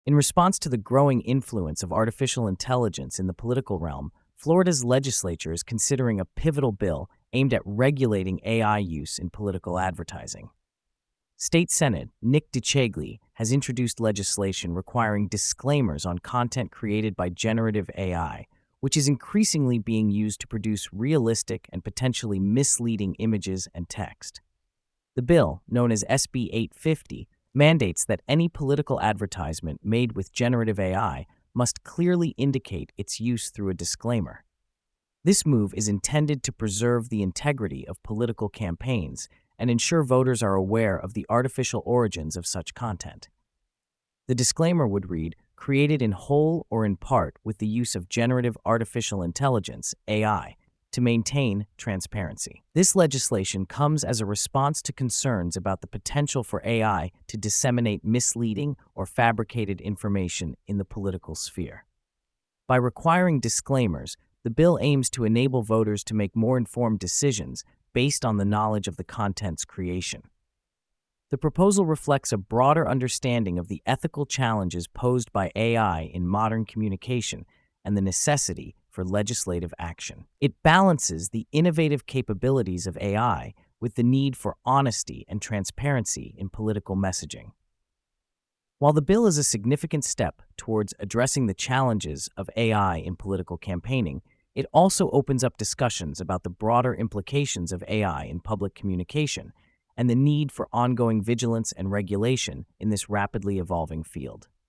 In response to the growing influence of artificial intelligence in the political realm, Florida's legislature is considering a pivotal bill aimed at regulating AI use in political advertising. State Senate Nick DeCeglie has introduced legislation requiring disclaimers on content created by generative AI, which is increasingly being used to produce realistic and potentially misleading images and text. The bill, known as SB 850, mandates that any political advertisement made with generative AI must clearly indicate its use through a disclaimer. This move is intended to preserve the integrity of political campaigns and ensure voters are aware of the artificial origins of such content. The disclaimer would read, "Created in whole or in part with the use of generative artificial intelligence, AI, to maintain transparency." This legislation comes as a response to concerns about the potential for AI to disseminate misleading or fabricated information in the political sphere. By requiring disclaimers, the bill aims to enable voters to make more informed decisions based on the knowledge of the content's creation. The proposal reflects a broader understanding of the ethical challenges posed by AI in modern communication and the necessity for legislative action. It balances the innovative capabilities of AI with the need for honesty and transparency in political messaging. While the bill is a significant step towards addressing the challenges of AI in political campaigning, it also opens up discussions about the broader implications of AI in public communication and the need for ongoing vigilance and regulation in this rapidly evolving field.